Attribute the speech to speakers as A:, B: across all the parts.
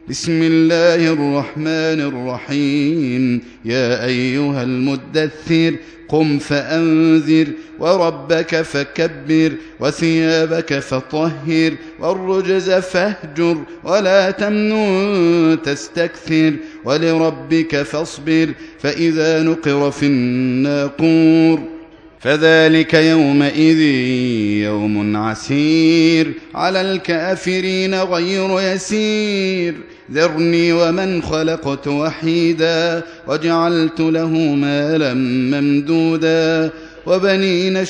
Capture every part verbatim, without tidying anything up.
A: بسم الله الرحمن الرحيم. يا أيها المدثر قم فأنذر وربك فكبر وثيابك فطهر والرجز فاهجر ولا تمنن تستكثر ولربك فاصبر فإذا نقر في الناقور فذلك يومئذ يوم عسير على الكافرين غير يسير. ذرني ومن خلقت وحيدا وجعلت له مالا ممدودا وبنين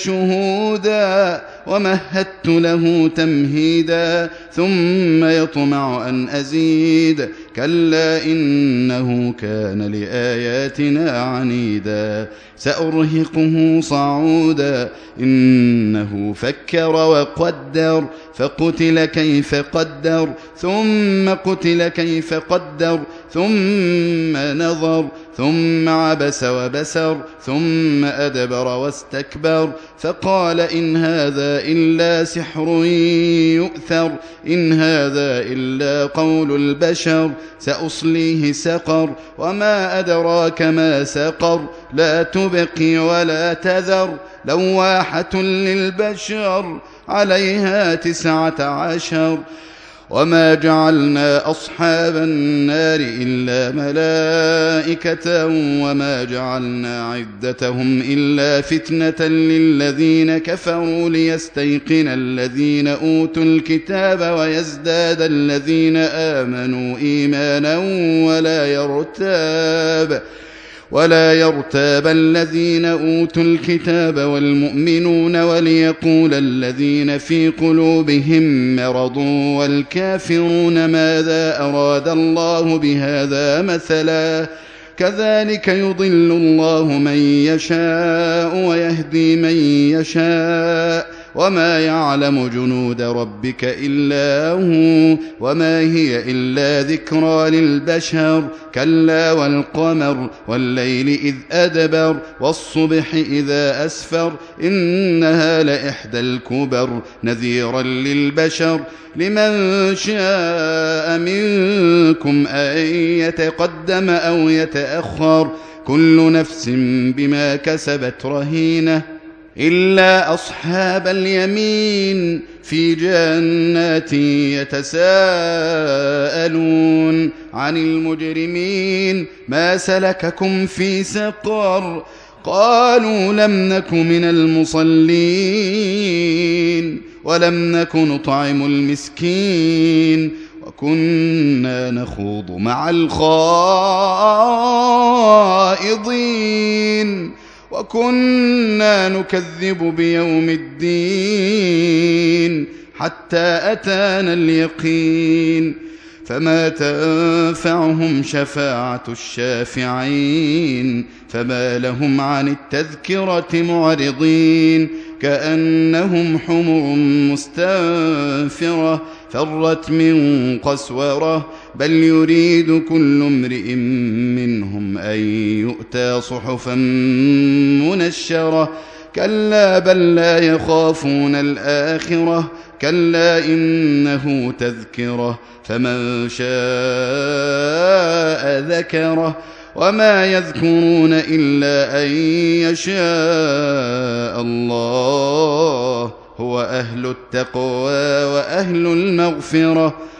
A: شهودا ومهدت له تمهيدا ثم يطمع أن أزيد كلا إنه كان لآياتنا عنيدا سأرهقه صعودا إنه فكر وقدر فقتل كيف قدر ثم قتل كيف قدر ثم نظر ثم عبس وبسر ثم أدبر واستكبر فقال إن هذا إلا سحر يؤثر إن هذا إلا قول البشر سأصليه سقر وما أدراك ما سقر لا تبقي ولا تذر لواحة للبشر عليها تسعة عشر. وما جعلنا أصحاب النار إلا ملائكة وما جعلنا عدتهم إلا فتنة للذين كفروا ليستيقن الذين أوتوا الكتاب ويزداد الذين آمنوا إيمانا ولا يرتاب ولا يرتاب الذين أوتوا الكتاب والمؤمنون وليقول الذين في قلوبهم مرض والكافرون ماذا أراد الله بهذا مثلا كذلك يضل الله من يشاء ويهدي من يشاء وما يعلم جنود ربك إلا هو وما هي إلا ذكرى للبشر كلا والقمر والليل إذ أدبر والصبح إذا أسفر إنها لإحدى الكبر نذيرا للبشر لمن شاء منكم أن يتقدم أو يتأخر كل نفس بما كسبت رهينة إلا أصحاب اليمين في جنات يتساءلون عن المجرمين ما سلككم في سقر قالوا لم نك من المصلين ولم نك نطعم المسكين وكنا نخوض مع الخائضين وكنا نكذب بيوم الدين حتى أتانا اليقين فما تنفعهم شفاعة الشافعين فما لهم عن التذكرة معرضين كأنهم حمر مستنفرة فرت من قسورة بل يريد كل امرئ منهم أن يؤتى صحفا منشرة كلا بل لا يخافون الآخرة كلا إنه تذكرة فمن شاء ذكره وما يذكرون إلا أن يشاء الله هو أهل التقوى وأهل المغفرة